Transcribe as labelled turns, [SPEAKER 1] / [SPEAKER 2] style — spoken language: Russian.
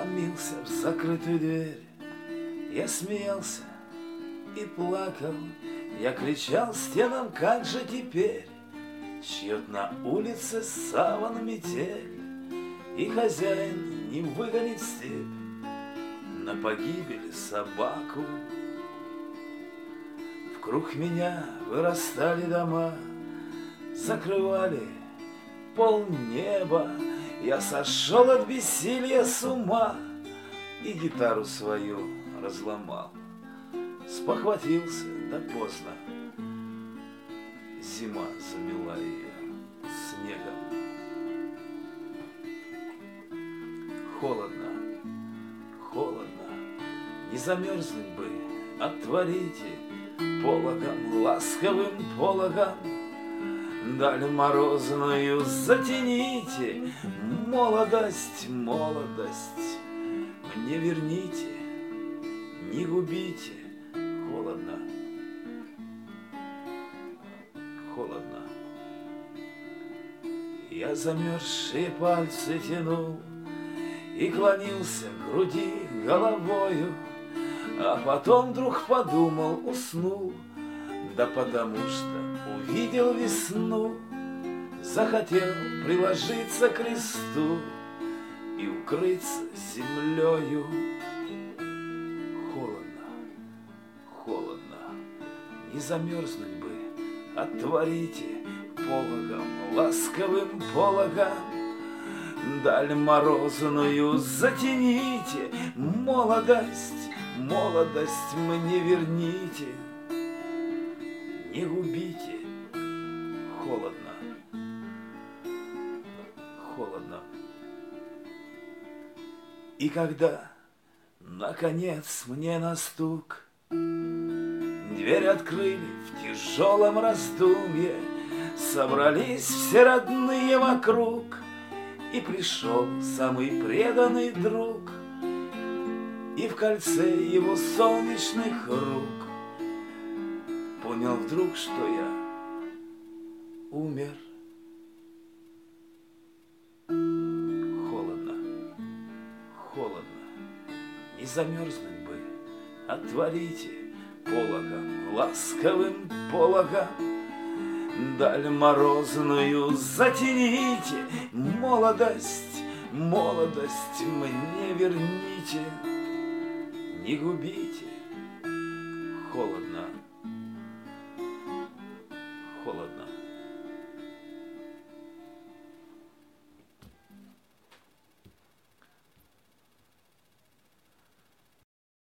[SPEAKER 1] ломился в закрытую дверь. Я смеялся и плакал, я кричал стенам, как же теперь? Чьет на улице саван метель, и хозяин не выгонит в степь на погибель собаку. Вокруг меня вырастали дома, закрывали полнеба. Я сошел от бессилия с ума и гитару свою разломал. Спохватился, да поздно, зима замела ее снегом. Холодно, холодно, не замерзнуть бы, отворите пологом, ласковым пологом, даль морозную затяните. Молодость, молодость, мне верните, не губите. Холодно, холодно. Я замерзшие пальцы тянул и клонился к груди головою, а потом вдруг подумал, уснул, да потому что увидел весну, захотел приложиться к кресту и укрыться землею. Холодно, холодно, не замерзнуть бы, отворите пологом, ласковым пологом, даль морозную затяните. Молодость, молодость, мне верните, не губите. Холодно, холодно. И когда, наконец, мне на стук дверь открыли в тяжелом раздумье, собрались все родные вокруг, и пришел самый преданный друг, и в кольце его солнечных рук понял вдруг, что я умер. Холодно, холодно, не замерзнуть бы, отворите пологом, ласковым пологом, даль морозную затяните. Молодость, молодость, мне верните, не губите. Холодно.